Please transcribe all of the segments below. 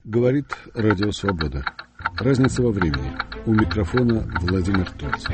Говорит Радио Свобода. Разница во времени. У микрофона Владимир Тольц.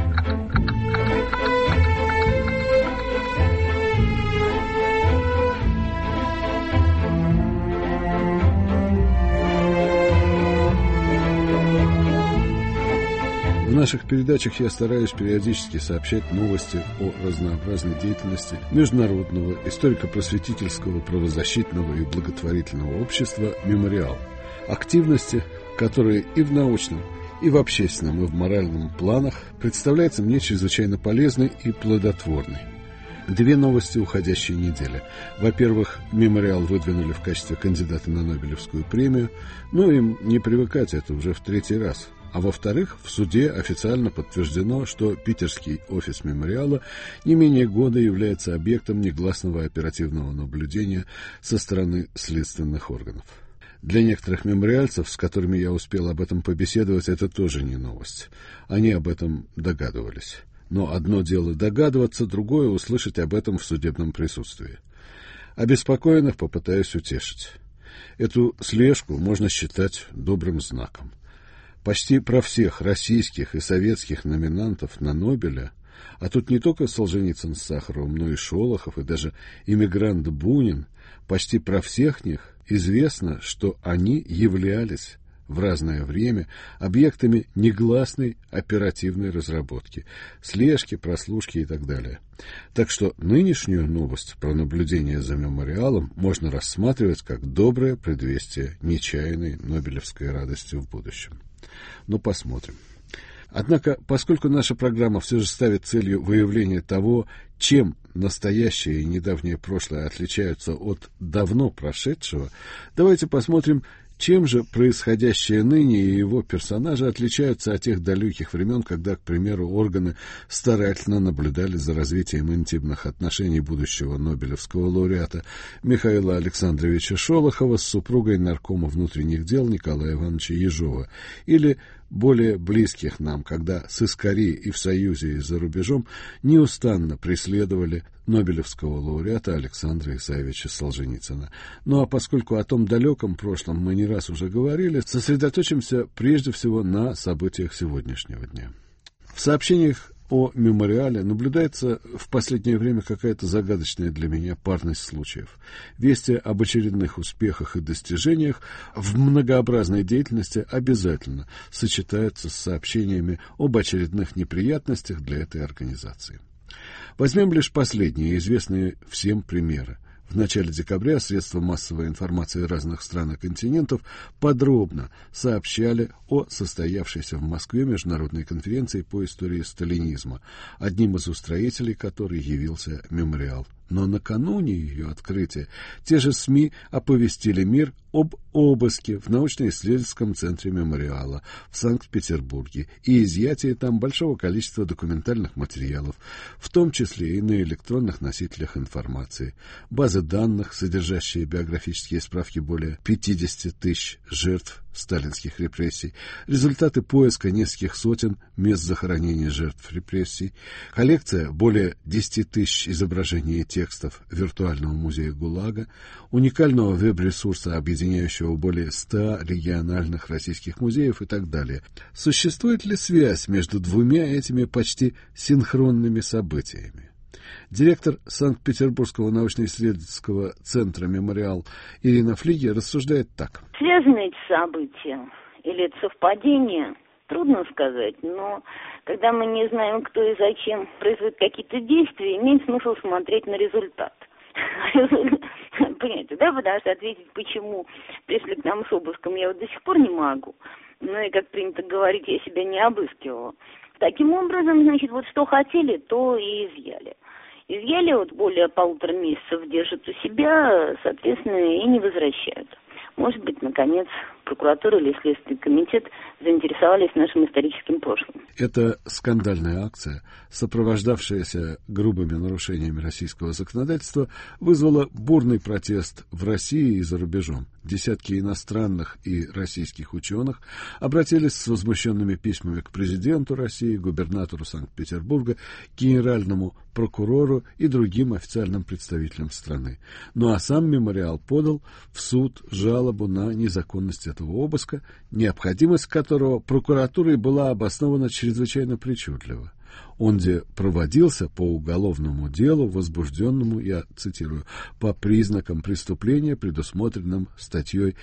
В наших передачах я стараюсь периодически сообщать новости о разнообразной деятельности международного историко-просветительского, правозащитного и благотворительного общества «Мемориал». Активности, которые и в научном, и в общественном, и в моральном планах представляются мне чрезвычайно полезной и плодотворной. Две новости уходящей недели. Во-первых, «Мемориал» выдвинули в качестве кандидата на Нобелевскую премию, но им не привыкать, это уже в 3-й раз. А во-вторых, в суде официально подтверждено, что питерский офис «Мемориала» не менее года является объектом негласного оперативного наблюдения со стороны следственных органов. Для некоторых мемориальцев, с которыми я успел об этом побеседовать, это тоже не новость. Они об этом догадывались. Но одно дело догадываться, другое — услышать об этом в судебном присутствии. Обеспокоенных попытаюсь утешить. Эту слежку можно считать добрым знаком. Почти про всех российских и советских номинантов на Нобеля, а тут не только Солженицын с Сахаровым, но и Шолохов, и даже иммигрант Бунин, почти про всех них известно, что они являлись в разное время объектами негласной оперативной разработки, слежки, прослушки и так далее. Так что нынешнюю новость про наблюдение за «Мемориалом» можно рассматривать как доброе предвестие нечаянной нобелевской радости в будущем. Но посмотрим. Однако, поскольку наша программа все же ставит целью выявление того, чем настоящее и недавнее прошлое отличаются от давно прошедшего, давайте посмотрим, чем же происходящее ныне и его персонажи отличаются от тех далеких времен, когда, к примеру, органы старательно наблюдали за развитием интимных отношений будущего нобелевского лауреата Михаила Александровича Шолохова с супругой наркома внутренних дел Николая Ивановича Ежова, или более близких нам, когда сыскари и в Союзе, и за рубежом неустанно преследовали нобелевского лауреата Александра Исаевича Солженицына. Ну а поскольку о том далеком прошлом мы не раз уже говорили, сосредоточимся прежде всего на событиях сегодняшнего дня. В сообщениях о «Мемориале» наблюдается в последнее время какая-то загадочная для меня парность случаев. Вести об очередных успехах и достижениях в многообразной деятельности обязательно сочетаются с сообщениями об очередных неприятностях для этой организации. Возьмем лишь последние, известные всем примеры. В начале декабря средства массовой информации разных стран и континентов подробно сообщали о состоявшейся в Москве международной конференции по истории сталинизма, одним из устроителей которой явился «Мемориал». Но накануне ее открытия те же СМИ оповестили мир об обыске в научно-исследовательском центре «Мемориала» в Санкт-Петербурге и изъятии там большого количества документальных материалов, в том числе и на электронных носителях информации, базы данных, содержащие биографические справки более 50 тысяч жертв сталинских репрессий, результаты поиска нескольких сотен мест захоронения жертв репрессий, коллекция более 10 тысяч изображений и текстов виртуального музея ГУЛАГа, уникального веб-ресурса, объединяющего более 100 региональных российских музеев и так далее. Существует ли связь между двумя этими почти синхронными событиями? Директор Санкт-Петербургского научно-исследовательского центра «Мемориал» Ирина Флиги рассуждает так. Связаны эти события или это совпадение? Трудно сказать, но когда мы не знаем, кто и зачем производит какие-то действия, имеет смысл смотреть на результат. Понимаете, да? Потому что ответить, почему пришли к нам с обыском, я вот до сих пор не могу. Ну и, как принято говорить, я себя не обыскивала. Таким образом, значит, вот что хотели, то и изъяли. Изъяли, вот более 1,5 месяцев держат у себя, соответственно, и не возвращают. Может быть, наконец, прокуратура или Следственный комитет заинтересовались нашим историческим прошлым. Эта скандальная акция, сопровождавшаяся грубыми нарушениями российского законодательства, вызвала бурный протест в России и за рубежом. десятки иностранных и российских ученых обратились с возмущенными письмами к президенту России, губернатору Санкт-Петербурга, генеральному прокурору и другим официальным представителям страны. Ну а сам мемориал подал в суд жалобу на незаконность этого обыска, необходимость которого прокуратурой была обоснована чрезвычайно причудливо. Он где проводился по уголовному делу, возбужденному, я цитирую, по признакам преступления, предусмотренным статьей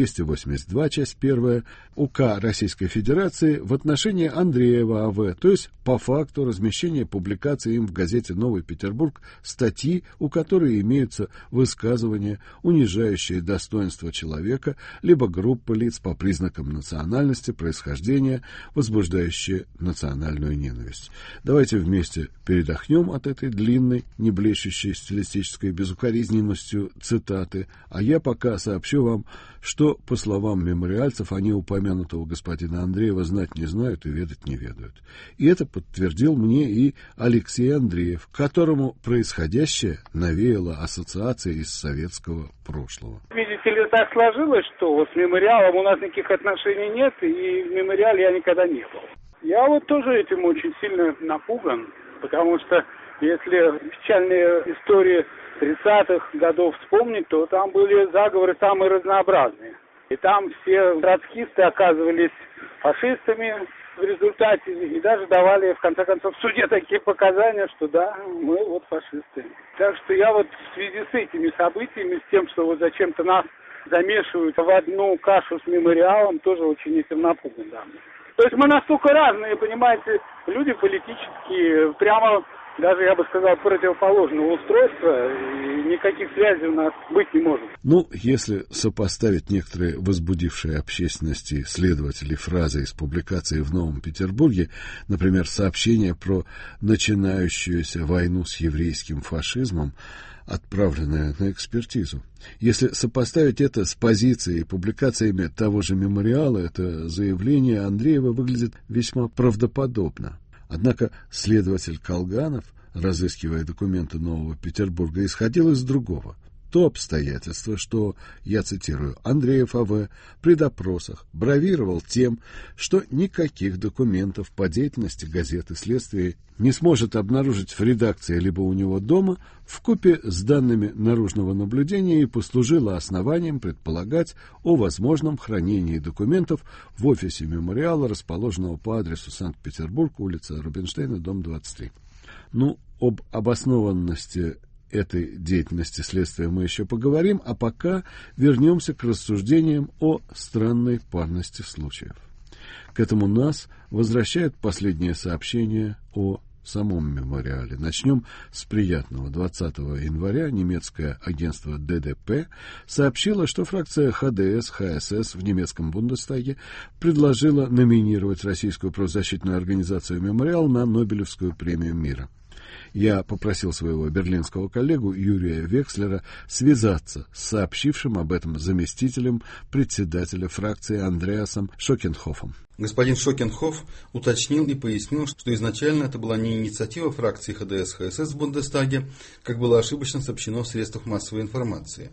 282, часть 1 УК Российской Федерации в отношении Андреева А.В., то есть по факту размещения публикации им в газете «Новый Петербург» статьи, у которой имеются высказывания, унижающие достоинство человека, либо группы лиц по признакам национальности, происхождения, возбуждающие национальную ненависть. Давайте вместе передохнем от этой длинной, не блещущей стилистической безукоризненностью цитаты, а я пока сообщу вам, что, по словам мемориальцев, они упомянутого господина Андреева знать не знают и ведать не ведают. И это подтвердил мне и Алексей Андреев, которому происходящее навеяло ассоциации из советского прошлого. Видите ли, так сложилось, что вот с мемориалом у нас никаких отношений нет, и в мемориале я никогда не был. Я вот тоже этим очень сильно напуган, потому что если печальные истории 30-х годов вспомнить, то там были заговоры самые разнообразные. И там все троцкисты оказывались фашистами в результате и даже давали, в конце концов, в суде такие показания, что да, мы вот фашисты. Так что я вот в связи с этими событиями, с тем, что вот зачем-то нас замешивают в одну кашу с мемориалом, тоже очень этим напуган, да. То есть мы настолько разные, понимаете, люди политические, прямо даже, я бы сказал, противоположного устройства, и никаких связей у нас быть не может. Ну, если сопоставить некоторые возбудившие общественности следователи фразы из публикации в Новом Петербурге, например, сообщение про начинающуюся войну с еврейским фашизмом, отправленное на экспертизу. Если сопоставить это с позицией и публикациями того же мемориала, это заявление Андреева выглядит весьма правдоподобно. Однако следователь Колганов, разыскивая документы Нового Петербурга, исходил из другого. То обстоятельство, что, я цитирую, Андреев А.В. при допросах бравировал тем, что никаких документов по деятельности газеты «Следствие» не сможет обнаружить в редакции либо у него дома, вкупе с данными наружного наблюдения, и послужило основанием предполагать о возможном хранении документов в офисе мемориала, расположенного по адресу Санкт-Петербург, улица Рубинштейна, дом 23. Ну, об обоснованности этой деятельности следствия мы еще поговорим, а пока вернемся к рассуждениям о странной парности случаев. К этому нас возвращает последнее сообщение о самом мемориале. Начнем с приятного. 20 января немецкое агентство ДДП сообщило, что фракция ХДС-ХСС в немецком Бундестаге предложила номинировать российскую правозащитную организацию «Мемориал» на Нобелевскую премию мира. Я попросил своего берлинского коллегу Юрия Векслера связаться с сообщившим об этом заместителем председателя фракции Андреасом Шокенхофом. Господин Шокенхоф уточнил и пояснил, что изначально это была не инициатива фракции ХДС-ХСС в Бундестаге, как было ошибочно сообщено в средствах массовой информации.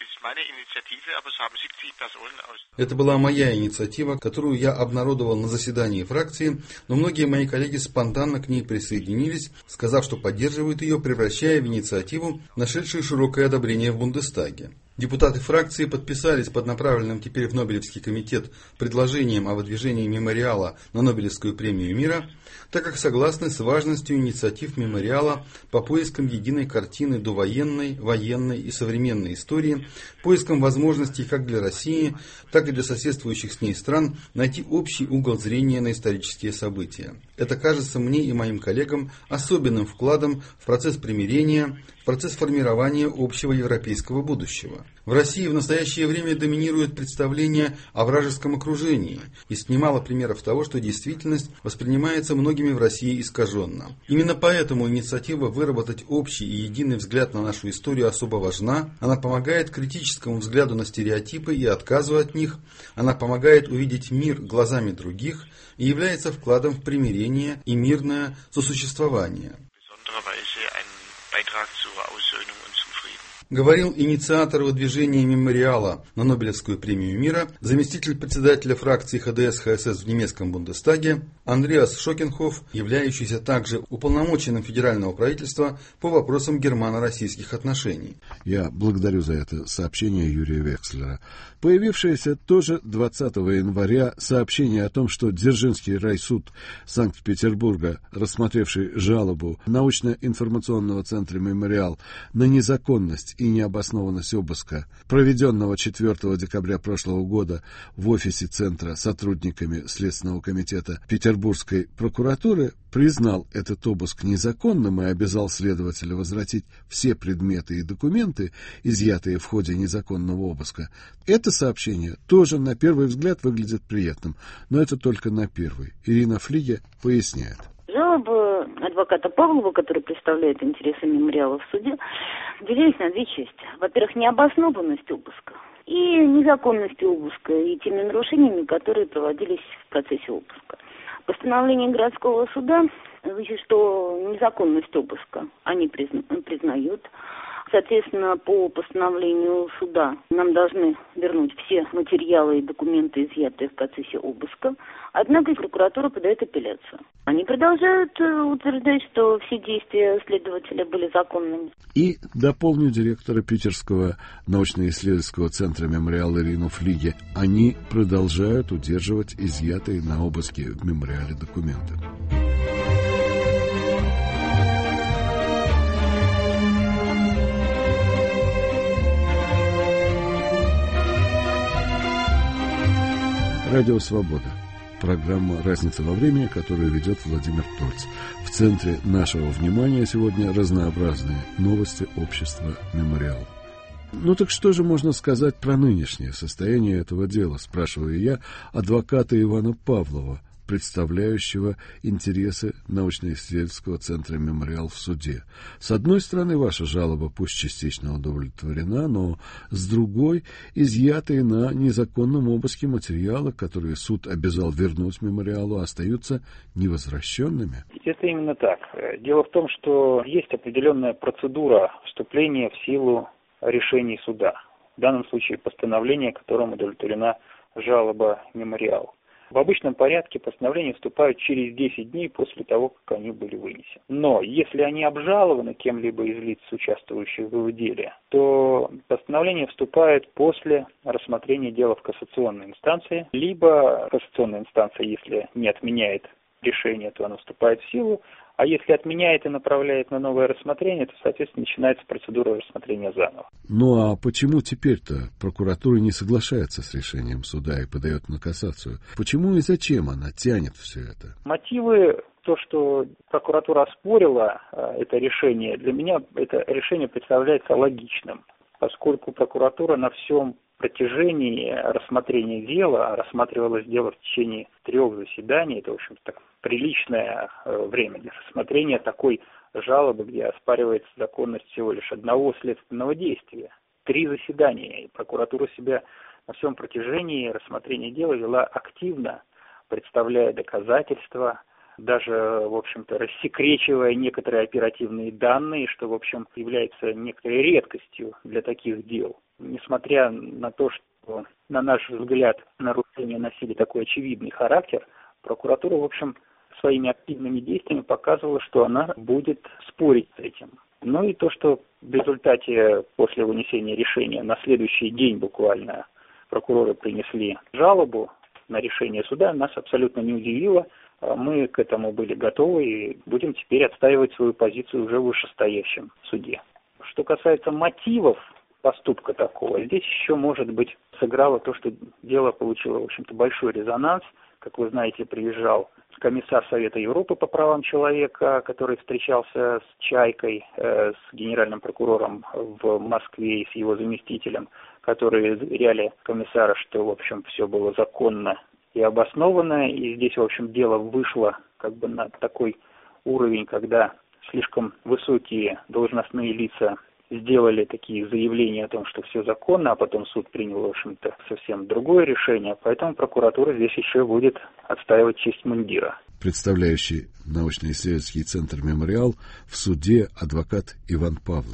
Это была моя инициатива, которую я обнародовал на заседании фракции, но многие мои коллеги спонтанно к ней присоединились, сказав, что поддерживают ее, превращая в инициативу, нашедшую широкое одобрение в Бундестаге. Депутаты фракции подписались под направленным теперь в Нобелевский комитет предложением о выдвижении мемориала на Нобелевскую премию мира, так как согласны с важностью инициатив мемориала по поискам единой картины довоенной, военной и современной истории, поискам возможностей как для России, так и для соседствующих с ней стран найти общий угол зрения на исторические события. Это кажется мне и моим коллегам особенным вкладом в процесс примирения, в процесс формирования общего европейского будущего. В России в настоящее время доминирует представление о вражеском окружении. Есть немало примеров того, что действительность воспринимается многими в России искаженно. Именно поэтому инициатива выработать общий и единый взгляд на нашу историю особо важна. Она помогает критическому взгляду на стереотипы и отказу от них. Она помогает увидеть мир глазами других и является вкладом в примирение и мирное сосуществование. говорил инициатор выдвижения мемориала на Нобелевскую премию мира, заместитель председателя фракции ХДС-ХСС в немецком Бундестаге Андреас Шокенхоф, являющийся также уполномоченным федерального правительства по вопросам германо-российских отношений. Я благодарю за это сообщение Юрия Векслера. Появившееся тоже 20 января сообщение о том, что Дзержинский райсуд Санкт-Петербурга, рассмотревший жалобу научно-информационного центра «Мемориал» на незаконность и необоснованность обыска, проведенного 4 декабря прошлого года в офисе центра сотрудниками Следственного комитета Петербургской прокуратуры, признал этот обыск незаконным и обязал следователя возвратить все предметы и документы, изъятые в ходе незаконного обыска. Это сообщение тоже на первый взгляд выглядит приятным, но это только на первый. Ирина Флиге поясняет. Жалобы адвоката Павлова, который представляет интересы мемориала в суде, делились на две части. Во-первых, необоснованность обыска и незаконность обыска, и теми нарушениями, которые проводились в процессе обыска. Постановление городского суда, значит, что незаконность обыска они признают. Соответственно, по постановлению суда нам должны вернуть все материалы и документы, изъятые в процессе обыска. Однако прокуратура подает апелляцию. Они продолжают утверждать, что все действия следователя были законными. И дополню директора Питерского научно-исследовательского центра «Мемориал» Ирину Флиге. Они продолжают удерживать изъятые на обыске в мемориале документы. Радио «Свобода». Программа «Разница во времени», которую ведет Владимир Тольц. В центре нашего внимания сегодня разнообразные новости общества «Мемориал». Ну так что же можно сказать про нынешнее состояние этого дела, спрашиваю я адвоката Ивана Павлова, представляющего интересы научно-исследовательского центра «Мемориал» в суде. С одной стороны, ваша жалоба пусть частично удовлетворена, но с другой, изъятые на незаконном обыске материалы, которые суд обязал вернуть «Мемориалу», остаются невозвращенными. Это именно так. Дело в том, что есть определенная процедура вступления в силу решений суда. В данном случае постановление, которым удовлетворена жалоба «Мемориал». В обычном порядке постановления вступают через 10 дней после того, как они были вынесены. Но если они обжалованы кем-либо из лиц, участвующих в деле, то постановление вступает после рассмотрения дела в кассационной инстанции, либо кассационная инстанция, если не отменяет решение, то оно вступает в силу, а если отменяет и направляет на новое рассмотрение, то, соответственно, начинается процедура рассмотрения заново. Ну а почему теперь-то прокуратура не соглашается с решением суда и подает на кассацию? Почему и зачем она тянет все это? Мотивы, то, что прокуратура оспорила это решение, для меня это решение представляется логичным, поскольку прокуратура на всем протяжении рассмотрения дела, рассматривалось дело в течение 3 заседаний, это, в общем-то, так приличное время для рассмотрения такой жалобы, где оспаривается законность всего лишь одного следственного действия. 3 заседания, и прокуратура себя на всем протяжении рассмотрения дела вела активно, представляя доказательства, даже, в общем-то, рассекречивая некоторые оперативные данные, что, в общем, является некоторой редкостью для таких дел. Несмотря на то, что, на наш взгляд, нарушения носили такой очевидный характер, прокуратура, в общем, своими активными действиями показывала, что она будет спорить с этим. Ну и то, что в результате, после вынесения решения, на следующий день буквально прокуроры принесли жалобу на решение суда, нас абсолютно не удивило. Мы к этому были готовы и будем теперь отстаивать свою позицию уже в вышестоящем суде. Что касается мотивов поступка такого, здесь еще, может быть, сыграло то, что дело получило, в общем-то, большой резонанс. Как вы знаете, приезжал комиссар Совета Европы по правам человека, который встречался с Чайкой, с генеральным прокурором в Москве и с его заместителем, которые заверяли комиссара, что, в общем, все было законно и обоснованно, и здесь, в общем, дело вышло как бы на такой уровень, когда слишком высокие должностные лица сделали такие заявления о том, что все законно, а потом суд принял, в общем-то, совсем другое решение, поэтому прокуратура здесь еще будет отстаивать честь мундира. Представляющий научно-исследовательский центр «Мемориал» в суде адвокат Иван Павлов.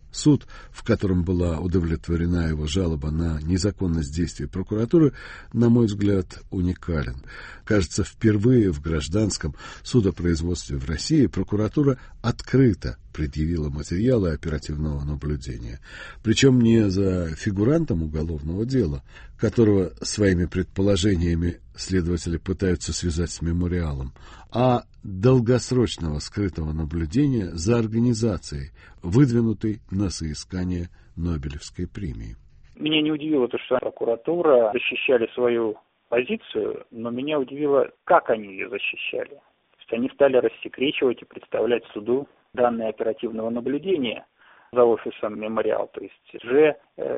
Суд, в котором была удовлетворена его жалоба на незаконность действий прокуратуры, на мой взгляд, уникален. Кажется, впервые в гражданском судопроизводстве в России прокуратура открыто предъявила материалы оперативного наблюдения. Причем не за фигурантом уголовного дела, которого своими предположениями следователи пытаются связать с мемориалом, а долгосрочного скрытого наблюдения за организацией, выдвинутой на соискание Нобелевской премии. Меня не удивило то, что прокуратура защищали свою позицию, но меня удивило, как они ее защищали. То есть они стали рассекречивать и представлять суду данные оперативного наблюдения за офисом «Мемориал». То есть уже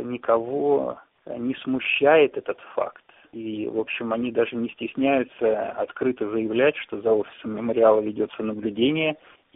никого не смущает этот факт. И, в общем, они даже не стесняются открыто заявлять, что за офисом «Мемориала» ведется наблюдение,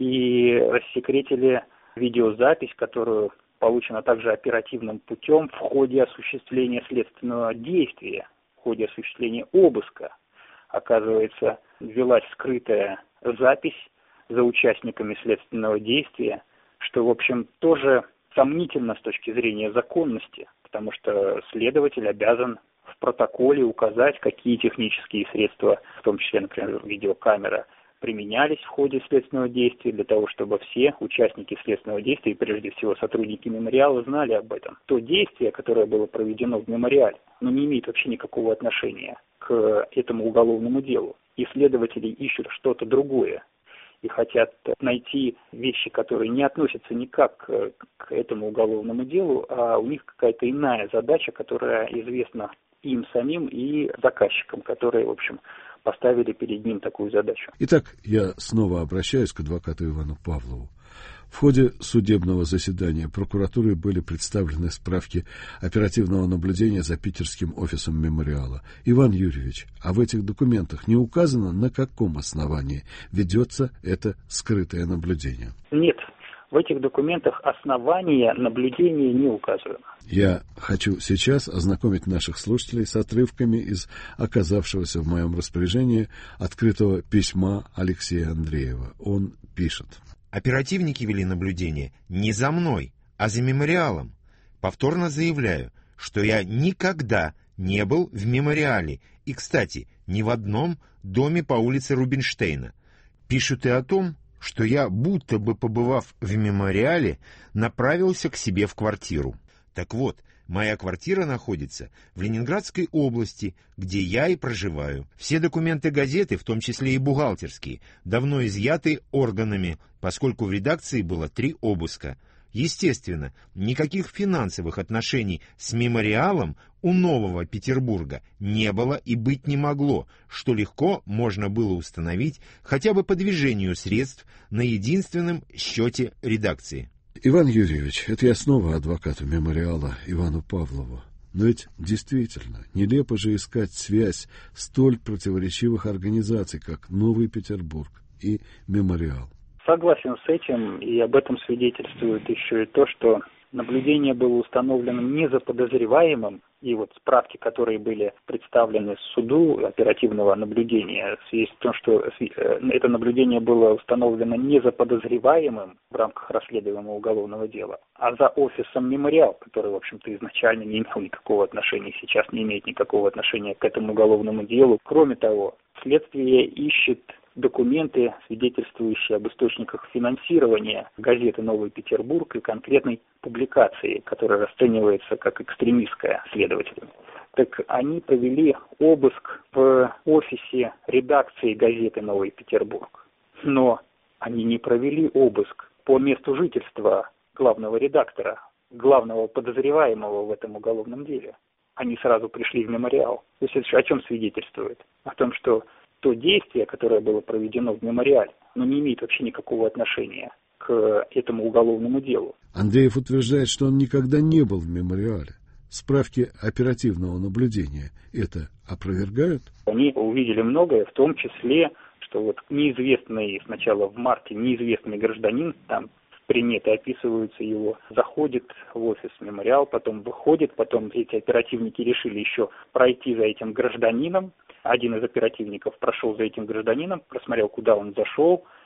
и рассекретили видеозапись, которую получена также оперативным путем в ходе осуществления следственного действия, в ходе осуществления обыска. Оказывается, велась скрытая запись за участниками следственного действия, что, в общем, тоже сомнительно с точки зрения законности, потому что следователь обязан в протоколе указать, какие технические средства, в том числе, например, видеокамера, применялись в ходе следственного действия для того, чтобы все участники следственного действия, и прежде всего сотрудники мемориала, знали об этом. То действие, которое было проведено в мемориале, но не имеет вообще никакого отношения к этому уголовному делу. И следователи ищут что-то другое и хотят найти вещи, которые не относятся никак к этому уголовному делу, а у них какая-то иная задача, которая известна им самим и заказчикам, которые, в общем, поставили перед ним такую задачу. Итак, я снова обращаюсь к адвокату Ивану Павлову. В ходе судебного заседания прокуратуры были представлены справки оперативного наблюдения за питерским офисом мемориала. Иван Юрьевич, а в этих документах не указано, на каком основании ведется это скрытое наблюдение? Нет. В этих документах основания наблюдения не указано. Я хочу сейчас ознакомить наших слушателей с отрывками из оказавшегося в моем распоряжении открытого письма Алексея Андреева. Он пишет. Оперативники вели наблюдение не за мной, а за мемориалом. Повторно заявляю, что я никогда не был в мемориале и, кстати, ни в одном доме по улице Рубинштейна. Пишут и о том, что я, будто бы побывав в мемориале, направился к себе в квартиру. Так вот, моя квартира находится в Ленинградской области, где я и проживаю. Все документы газеты, в том числе и бухгалтерские, давно изъяты органами, поскольку в редакции было 3 обыска. Естественно, никаких финансовых отношений с мемориалом у Нового Петербурга не было и быть не могло, что легко можно было установить хотя бы по движению средств на единственном счете редакции. Иван Юрьевич, это я снова адвокату мемориала Ивану Павлову. Но ведь действительно, нелепо же искать связь столь противоречивых организаций, как Новый Петербург и мемориал. Согласен с этим, и об этом свидетельствует еще и то, что наблюдение было установлено не за подозреваемым, и вот справки, которые были представлены суду оперативного наблюдения, есть в том, что это наблюдение было установлено не за подозреваемым в рамках расследуемого уголовного дела, а за офисом «Мемориал», который, в общем-то, изначально не имел никакого отношения, сейчас не имеет никакого отношения к этому уголовному делу. Кроме того, следствие ищет документы, свидетельствующие об источниках финансирования газеты «Новый Петербург» и конкретной публикации, которая расценивается как экстремистская следователями. Так они провели обыск в офисе редакции газеты «Новый Петербург». Но они не провели обыск по месту жительства главного редактора, главного подозреваемого в этом уголовном деле. Они сразу пришли в мемориал. То есть это о чем свидетельствует? О том, что то действие, которое было проведено в мемориале, но не имеет вообще никакого отношения к этому уголовному делу. Андреев утверждает, что он никогда не был в мемориале. Справки оперативного наблюдения это опровергают? Они увидели многое, в том числе, что вот неизвестный, сначала в марте неизвестный гражданин, там приметы описываются его, заходит в офис «Мемориал», потом выходит, потом эти оперативники решили еще пройти за этим гражданином. Один из оперативников прошел за этим гражданином, просмотрел, куда он зашел,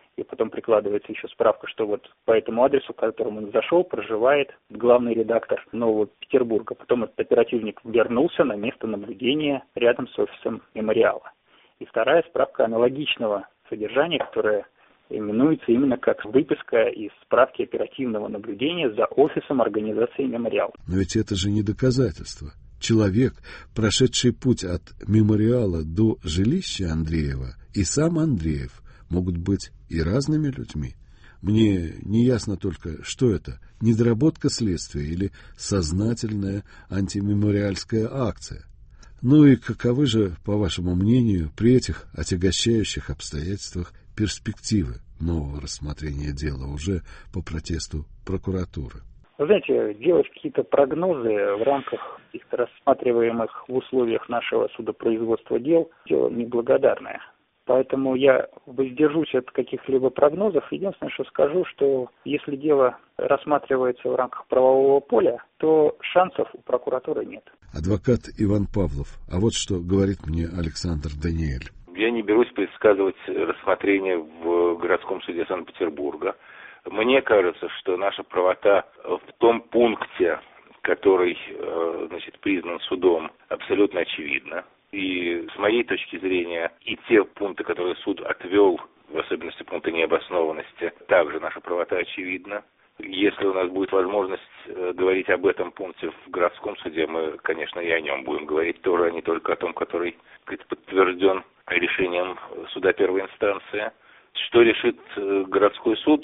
и потом прикладывается еще справка, что вот по этому адресу, к которому он зашел, проживает главный редактор Нового Петербурга. Потом этот оперативник вернулся на место наблюдения рядом с офисом мемориала. И вторая справка аналогичного содержания, которая именуется именно как выписка из справки оперативного наблюдения за офисом организации мемориала. Но ведь это же не доказательство. Человек, прошедший путь от мемориала до жилища Андреева, и сам Андреев могут быть и разными людьми. Мне не ясно только, что это, недоработка следствия или сознательная антимемориальская акция. Ну и каковы же, по вашему мнению, при этих отягощающих обстоятельствах перспективы нового рассмотрения дела уже по протесту прокуратуры? Вы знаете, делать какие-то прогнозы в рамках каких-то рассматриваемых в условиях нашего судопроизводства дел – дело неблагодарное. Поэтому я воздержусь от каких-либо прогнозов. Единственное, что скажу, что если дело рассматривается в рамках правового поля, то шансов у прокуратуры нет. Адвокат Иван Павлов. А вот что говорит мне Александр Даниэль. Я не берусь предсказывать рассмотрение в городском суде Санкт-Петербурга. Мне кажется, что наша правота в том пункте, который, признан судом, абсолютно очевидна. И с моей точки зрения, и те пункты, которые суд отвел, в особенности пункты необоснованности, также наша правота очевидна. Если у нас будет возможность говорить об этом пункте в городском суде, мы, конечно, и о нем будем говорить тоже, а не только о том, который подтвержден решением суда первой инстанции. Что решит городской суд?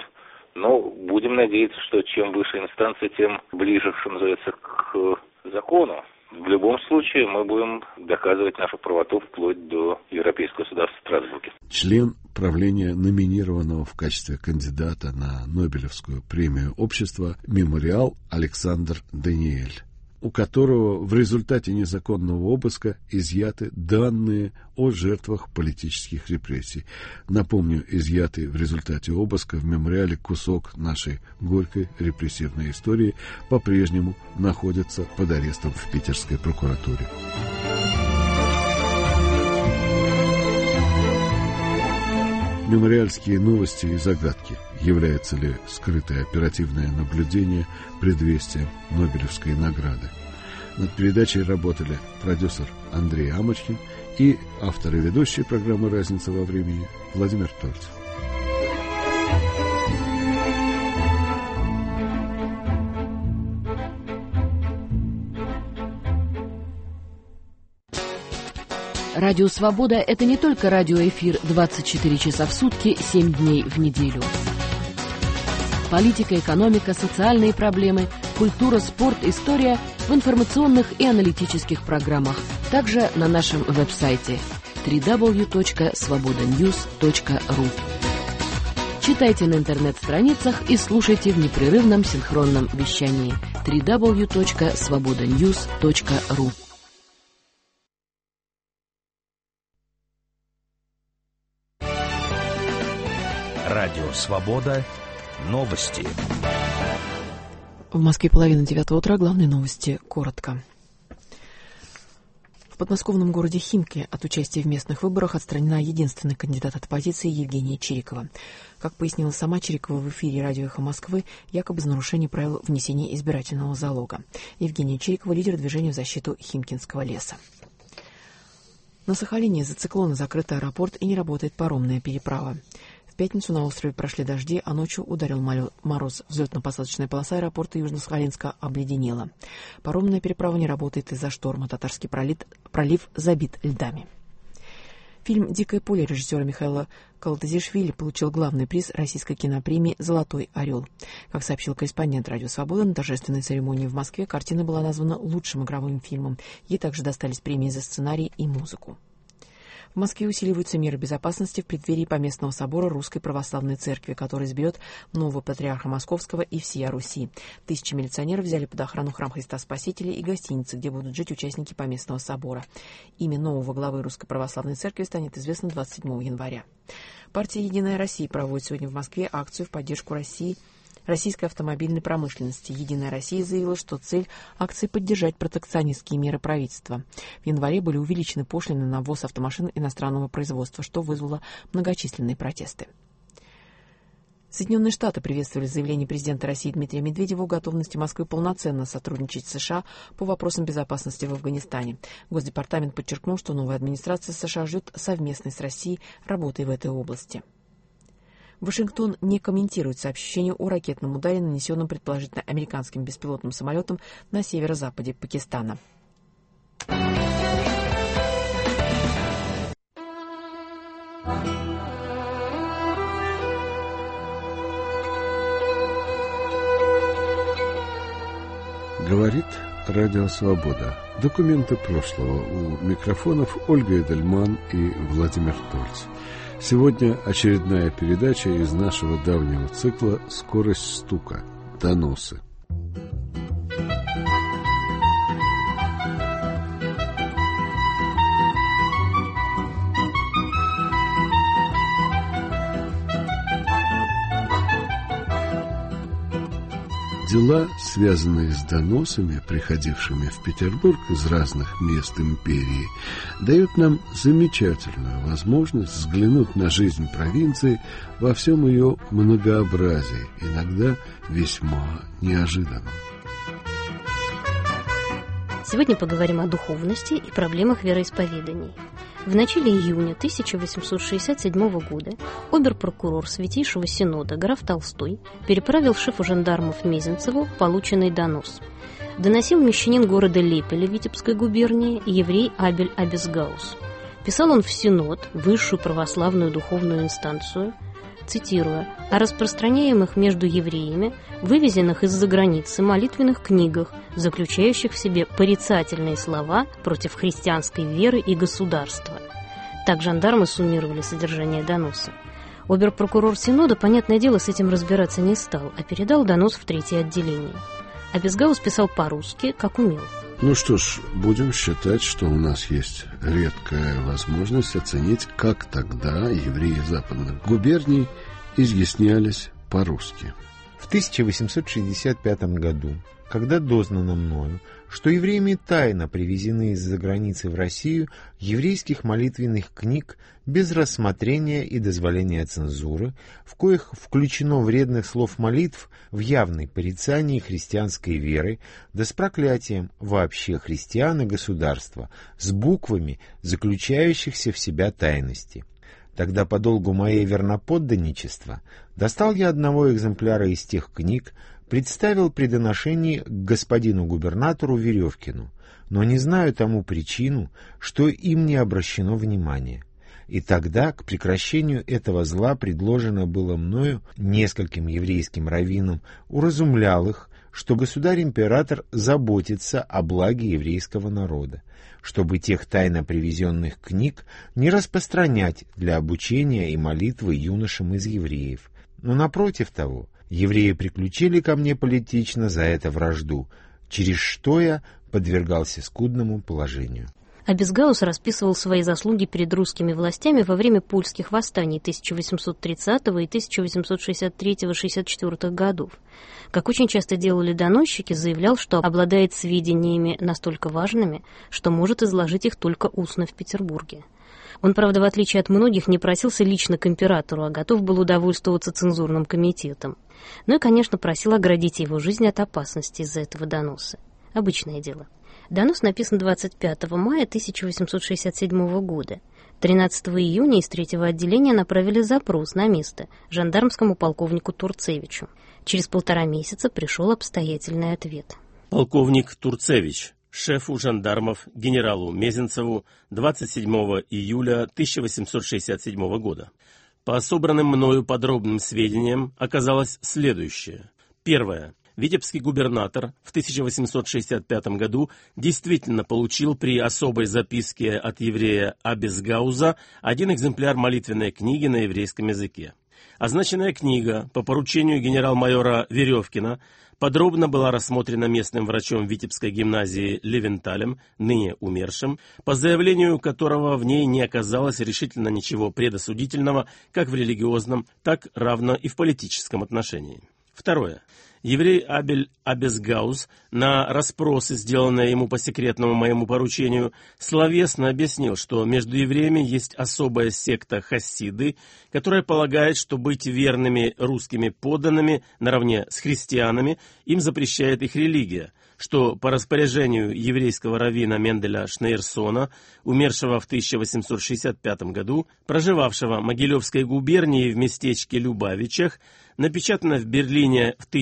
Будем надеяться, что чем выше инстанция, тем ближе, что называется, к закону. В любом случае мы будем доказывать нашу правоту вплоть до Европейского суда в Страсбурге. Член правления номинированного в качестве кандидата на Нобелевскую премию общества «Мемориал» Александр Даниэль, у которого в результате незаконного обыска изъяты данные о жертвах политических репрессий. Напомню, изъятый в результате обыска в мемориале кусок нашей горькой репрессивной истории по-прежнему находится под арестом в питерской прокуратуре. Мемориальские новости и загадки. Является ли скрытое оперативное наблюдение предвестием Нобелевской награды? Над передачей работали продюсер Андрей Амочкин и автор и ведущий программы «Разница во времени» Владимир Тольцев. Радио «Свобода» — это не только радиоэфир 24 часа в сутки, 7 дней в неделю. Политика, экономика, социальные проблемы, культура, спорт, история в информационных и аналитических программах. Также на нашем веб-сайте www.svobodanews.ru. Читайте на интернет-страницах и слушайте в непрерывном синхронном вещании www.svobodanews.ru. Радио «Свобода». Новости. В Москве 8:30 утра. Главные новости коротко. В подмосковном городе Химки от участия в местных выборах отстранена единственный кандидат от оппозиции Евгения Чирикова. Как пояснила сама Чирикова в эфире радио «Эхо Москвы», якобы за нарушение правил внесения избирательного залога. Евгения Чирикова — лидер движения в защиту Химкинского леса. На Сахалине из-за циклона закрыт аэропорт и не работает паромная переправа. В пятницу на острове прошли дожди, а ночью ударил мороз. Взлетно-посадочная полоса аэропорта Южно-Сахалинска обледенела. Паромная переправа не работает из-за шторма. Татарский пролив забит льдами. Фильм «Дикое поле» режиссера Михаила Калтазишвили получил главный приз российской кинопремии «Золотой орел». Как сообщил корреспондент «Радио Свобода», на торжественной церемонии в Москве картина была названа лучшим игровым фильмом. Ей также достались премии за сценарий и музыку. В Москве усиливаются меры безопасности в преддверии Поместного собора Русской Православной Церкви, который изберет нового патриарха Московского и всея Руси. Тысячи милиционеров взяли под охрану храм Христа Спасителя и гостиницы, где будут жить участники Поместного собора. Имя нового главы Русской Православной Церкви станет известно 27 января. Партия «Единая Россия» проводит сегодня в Москве акцию в поддержку российской автомобильной промышленности. «Единая Россия» заявила, что цель акции — поддержать протекционистские меры правительства. В январе были увеличены пошлины на ввоз автомашин иностранного производства, что вызвало многочисленные протесты. Соединенные Штаты приветствовали заявление президента России Дмитрия Медведева о готовности Москвы полноценно сотрудничать с США по вопросам безопасности в Афганистане. Госдепартамент подчеркнул, что новая администрация США ждет совместной с Россией работы в этой области. Вашингтон не комментирует сообщение о ракетном ударе, нанесенном предположительно американским беспилотным самолетом на северо-западе Пакистана. Говорит Радио Свобода. Документы прошлого. У микрофонов Ольга Эдельман и Владимир Тольц. Сегодня очередная передача из нашего давнего цикла «Скорость стука. Доносы». Дела, связанные с доносами, приходившими в Петербург из разных мест империи, дают нам замечательную возможность взглянуть на жизнь провинции во всем ее многообразии, иногда весьма неожиданном. Сегодня поговорим о духовности и проблемах вероисповеданий. В начале июня 1867 года обер-прокурор Святейшего Синода граф Толстой переправил шефу жандармов Мезенцеву полученный донос. Доносил мещанин города Лепеля Витебской губернии, еврей Абель Абесгаус. Писал он в Синод, высшую православную духовную инстанцию, цитирую, о распространяемых между евреями, вывезенных из-за границы молитвенных книгах, заключающих в себе порицательные слова против христианской веры и государства. Так жандармы суммировали содержание доноса. Обер-прокурор Синода, понятное дело, с этим разбираться не стал, а передал донос в третье отделение. Абесгаус писал по-русски, как умел. Ну что ж, будем считать, что у нас есть редкая возможность оценить, как тогда евреи западных губерний изъяснялись по-русски. В 1865 году, когда дознано мною, что евреями тайно привезены из-за границы в Россию еврейских молитвенных книг без рассмотрения и дозволения цензуры, в коих включено вредных слов молитв в явной порицании христианской веры, да с проклятием вообще христиан и государства, с буквами, заключающихся в себя тайности. Тогда по долгу моей верноподданничества достал я одного экземпляра из тех книг, представил при доношении к господину губернатору Веревкину, но не знаю тому причину, что им не обращено внимание. И тогда к прекращению этого зла предложено было мною нескольким еврейским раввинам, уразумлял их, что государь-император заботится о благе еврейского народа, чтобы тех тайно привезенных книг не распространять для обучения и молитвы юношам из евреев. Но напротив того, евреи приключили ко мне политично за это вражду, через что я подвергался скудному положению. Абесгаус расписывал свои заслуги перед русскими властями во время польских восстаний 1830 и 1863-64 годов. Как очень часто делали доносчики, заявлял, что обладает сведениями настолько важными, что может изложить их только устно в Петербурге. Он, правда, в отличие от многих, не просился лично к императору, а готов был удовольствоваться цензурным комитетом. Ну и, конечно, просил оградить его жизнь от опасности из-за этого доноса. Обычное дело. Донос написан 25 мая 1867 года. 13 июня из третьего отделения направили запрос на место жандармскому полковнику Турцевичу. Через 1,5 месяца пришел обстоятельный ответ. Полковник Турцевич, шефу жандармов генералу Мезенцеву 27 июля 1867 года. По собранным мною подробным сведениям оказалось следующее. Первое. Витебский губернатор в 1865 году действительно получил при особой записке от еврея Абесгауза один экземпляр молитвенной книги на еврейском языке. Означенная книга по поручению генерал-майора Веревкина подробно была рассмотрена местным врачом Витебской гимназии Левенталем, ныне умершим, по заявлению которого в ней не оказалось решительно ничего предосудительного как в религиозном, так равно и в политическом отношении. Второе. Еврей Абель Абесгаус на расспросы, сделанные ему по секретному моему поручению, словесно объяснил, что между евреями есть особая секта хассиды, которая полагает, что быть верными русскими подданными наравне с христианами им запрещает их религия, что по распоряжению еврейского раввина Менделя Шнейрсона, умершего в 1865 году, проживавшего в Могилевской губернии в местечке Любавичах, напечатана в Берлине в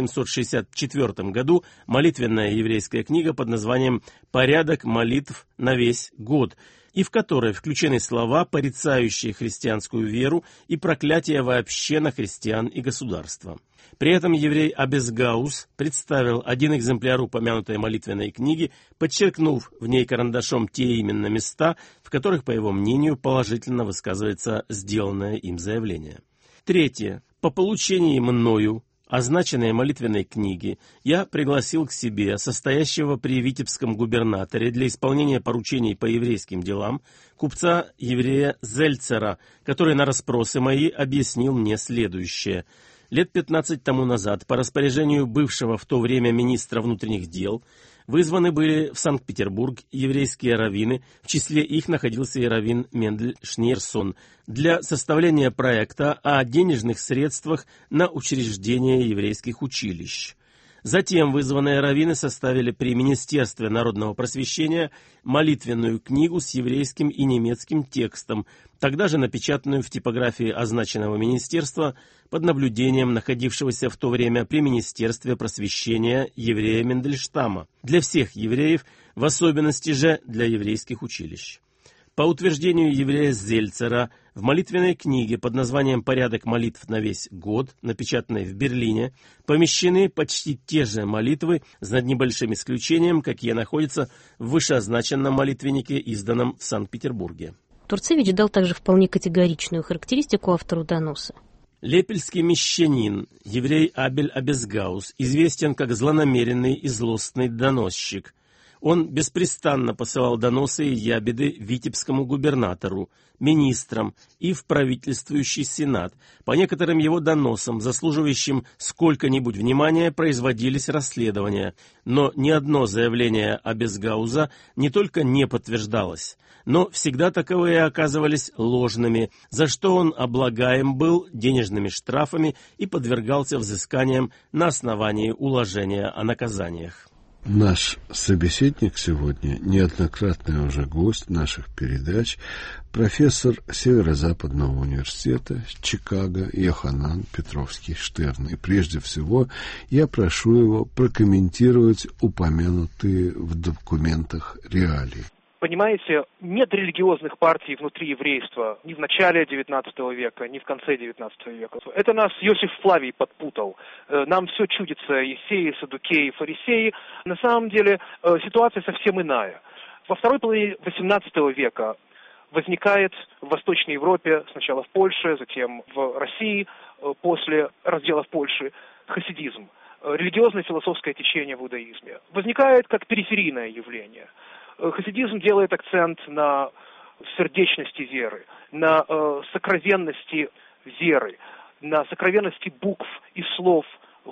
1864 году молитвенная еврейская книга под названием «Порядок молитв на весь год», и в которой включены слова, порицающие христианскую веру и проклятия вообще на христиан и государство. При этом еврей Абесгаус представил один экземпляр упомянутой молитвенной книги, подчеркнув в ней карандашом те именно места, в которых, по его мнению, положительно высказывается сделанное им заявление. Третье. По получении мною означенной молитвенной книги я пригласил к себе состоящего при витебском губернаторе для исполнения поручений по еврейским делам купца-еврея Зельцера, который на расспросы мои объяснил мне следующее. Лет 15 тому назад по распоряжению бывшего в то время министра внутренних дел вызваны были в Санкт-Петербург еврейские раввины, в числе их находился и раввин Мендель Шнейрсон, для составления проекта о денежных средствах на учреждение еврейских училищ. Затем вызванные раввины составили при Министерстве народного просвещения молитвенную книгу с еврейским и немецким текстом, тогда же напечатанную в типографии означенного министерства под наблюдением находившегося в то время при Министерстве просвещения еврея Мендельштама, для всех евреев, в особенности же для еврейских училищ. По утверждению еврея Зельцера, в молитвенной книге под названием «Порядок молитв на весь год», напечатанной в Берлине, помещены почти те же молитвы, за небольшим исключением, какие находятся в вышеозначенном молитвеннике, изданном в Санкт-Петербурге. Турцевич дал также вполне категоричную характеристику автору доноса. Лепельский мещанин, еврей Абель Абесгаус, известен как злонамеренный и злостный доносчик. Он беспрестанно посылал доносы и ябеды витебскому губернатору, министрам и в правительствующий сенат. По некоторым его доносам, заслуживающим сколько-нибудь внимания, производились расследования, но ни одно заявление Абесгауза не только не подтверждалось, но всегда таковые оказывались ложными, за что он облагаем был денежными штрафами и подвергался взысканиям на основании уложения о наказаниях. Наш собеседник сегодня, неоднократный уже гость наших передач, профессор Северо-Западного университета Чикаго Йоханан Петровский Штерн. И прежде всего я прошу его прокомментировать упомянутые в документах реалии. Понимаете, нет религиозных партий внутри еврейства ни в начале XIX века, ни в конце XIX века. Это нас Иосиф Флавий подпутал. Нам все чудится: Есеи, Саддукеи, Фарисеи. На самом деле ситуация совсем иная. Во второй половине XVIII века возникает в Восточной Европе, сначала в Польше, затем в России, после разделов Польши, хасидизм, религиозное философское течение в иудаизме. Возникает как периферийное явление. Хасидизм делает акцент на сердечности веры, на сокровенности веры, на сокровенности букв и слов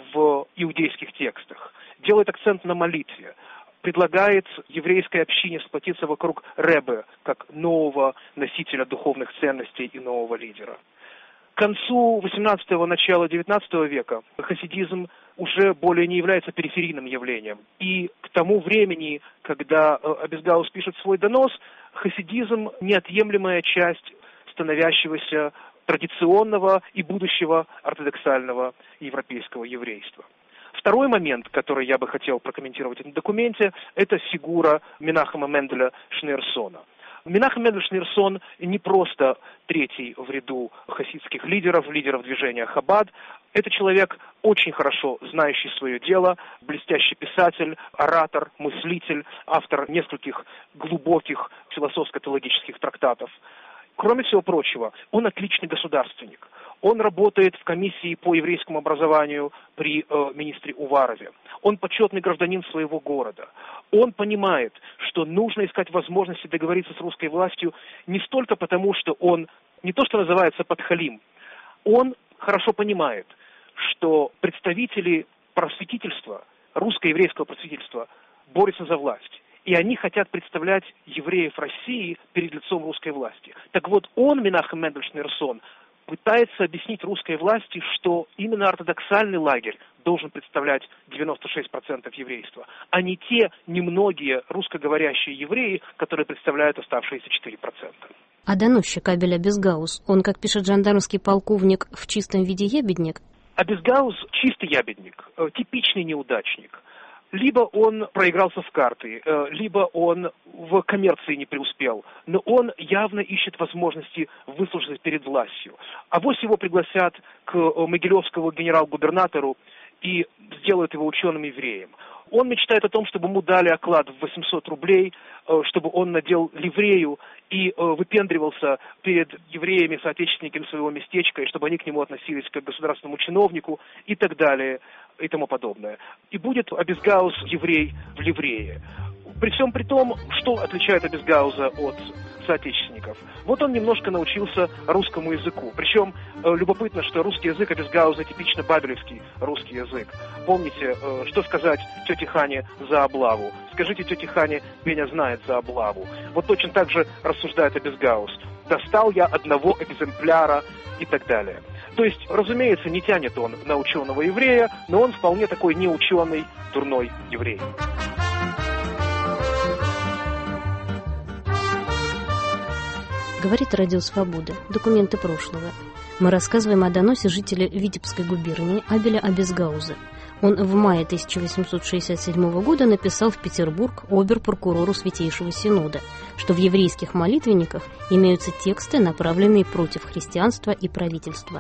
в иудейских текстах, делает акцент на молитве, предлагает еврейской общине сплотиться вокруг Ребе, как нового носителя духовных ценностей и нового лидера. К концу XVIII – начала XIX века хасидизм уже более не является периферийным явлением. И к тому времени, когда Абесгаус пишет свой донос, хасидизм – неотъемлемая часть становящегося традиционного и будущего ортодоксального европейского еврейства. Второй момент, который я бы хотел прокомментировать в этом документе, это фигура Менахема Менделя Шнейрсона. Менахем Мендель Шнейрсон не просто третий в ряду хасидских лидеров движения Хабад. Это человек, очень хорошо знающий свое дело, блестящий писатель, оратор, мыслитель, автор нескольких глубоких философско-теологических трактатов. Кроме всего прочего, он отличный государственник. Он работает в комиссии по еврейскому образованию при министре Уварове. Он почетный гражданин своего города. Он понимает, что нужно искать возможности договориться с русской властью не столько потому, что он не то, что называется подхалим. Он хорошо понимает, что представители просветительство, русско-еврейского просветительства борется за власть. И они хотят представлять евреев России перед лицом русской власти. Так вот, Менахем Мендельш Нейрсон, пытается объяснить русской власти, что именно ортодоксальный лагерь должен представлять 96% еврейства, а не те немногие русскоговорящие евреи, которые представляют оставшиеся 4%. А доносчик Абель Абесгаус, он, как пишет жандармский полковник, в чистом виде ябедник? Абесгаус чистый ябедник, типичный неудачник. Либо он проигрался в карты, либо он в коммерции не преуспел, но он явно ищет возможности выслужиться перед властью. Авось его пригласят к могилевскому генерал-губернатору и сделают его ученым-евреем. Он мечтает о том, чтобы ему дали оклад в 800 рублей, чтобы он надел ливрею и выпендривался перед евреями, соотечественниками своего местечка, и чтобы они к нему относились как к государственному чиновнику и так далее, и тому подобное. И будет Абесгаус еврей в ливрее. При всем при том, что отличает Абесгауза от соотечественников. Вот он немножко научился русскому языку. Причем любопытно, что русский язык Абесгауза типично бабелевский русский язык. Помните, что сказать тете Хане за облаву? Скажите тете Хане, Беня знает за облаву. Вот точно так же рассуждает Абесгаус. Достал я одного экземпляра и так далее. То есть, разумеется, не тянет он на ученого еврея, но он вполне такой неученый, дурной еврей. Говорит Радио Свобода. Документы прошлого. Мы рассказываем о доносе жителя Витебской губернии Абеля Абесгауза. Он в мае 1867 года написал в Петербург обер-прокурору Святейшего Синода, что в еврейских молитвенниках имеются тексты, направленные против христианства и правительства.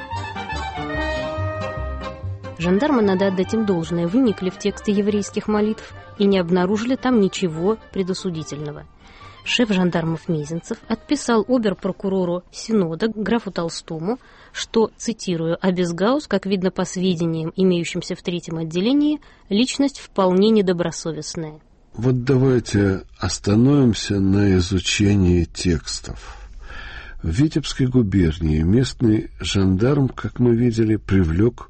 Жандармы, надо отдать им должное, вникли в тексты еврейских молитв и не обнаружили там ничего предосудительного. Шеф жандармов Мезенцев отписал обер-прокурору Синода графу Толстому, что, цитирую, «Абесгаус, как видно по сведениям, имеющимся в третьем отделении, личность вполне недобросовестная». Вот давайте остановимся на изучении текстов. В Витебской губернии местный жандарм, как мы видели, привлек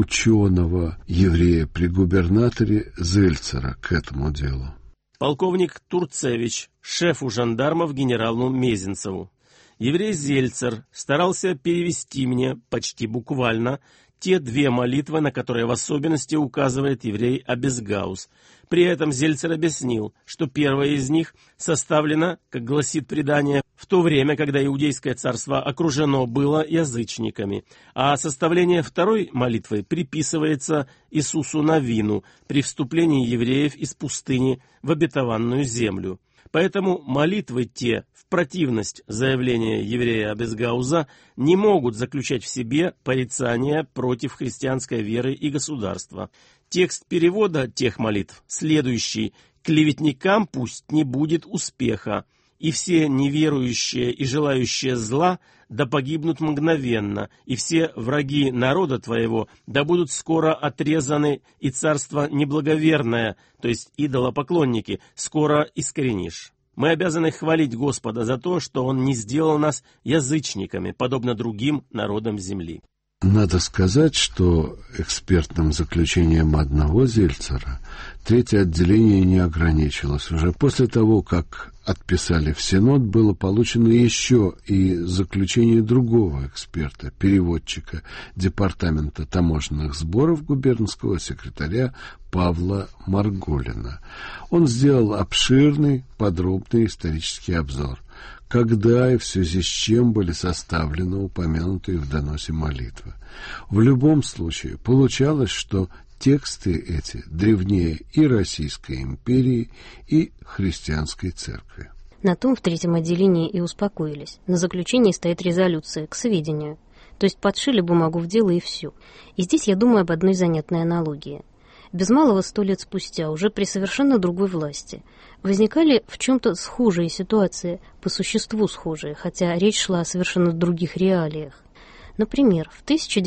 ученого еврея при губернаторе Зельцера к этому делу. Полковник Турцевич, шефу жандармов генералу Мезенцеву. Еврей Зельцер старался перевести мне, почти буквально, те две молитвы, на которые в особенности указывает еврей Абесгаус. При этом Зельцер объяснил, что первая из них составлена, как гласит предание, в то время, когда Иудейское царство окружено было язычниками, а составление второй молитвы приписывается Иисусу Навину при вступлении евреев из пустыни в обетованную землю. Поэтому молитвы те, в противность заявления еврея Абесгауза, не могут заключать в себе порицание против христианской веры и государства. Текст перевода тех молитв следующий: «Клеветникам пусть не будет успеха, и все неверующие и желающие зла да погибнут мгновенно, и все враги народа твоего да будут скоро отрезаны, и царство неблаговерное, то есть идолопоклонники, скоро искоренишь». Мы обязаны хвалить Господа за то, что Он не сделал нас язычниками, подобно другим народам земли. Надо сказать, что экспертным заключением одного Зельцера третье отделение не ограничилось. Уже после того, как отписали в Синод, было получено еще и заключение другого эксперта, переводчика департамента таможенных сборов губернского секретаря Павла Марголина. Он сделал обширный, подробный исторический обзор, когда и в связи с чем были составлены упомянутые в доносе молитвы. В любом случае, получалось, что тексты эти древнее и Российской империи, и христианской церкви. На том в третьем отделении и успокоились. На заключении стоит резолюция к сведению. То есть подшили бумагу в дело и все. И здесь я думаю об одной занятной аналогии. Без малого 100 лет спустя, уже при совершенно другой власти, возникали в чем-то схожие ситуации, по существу схожие, хотя речь шла о совершенно других реалиях. Например, в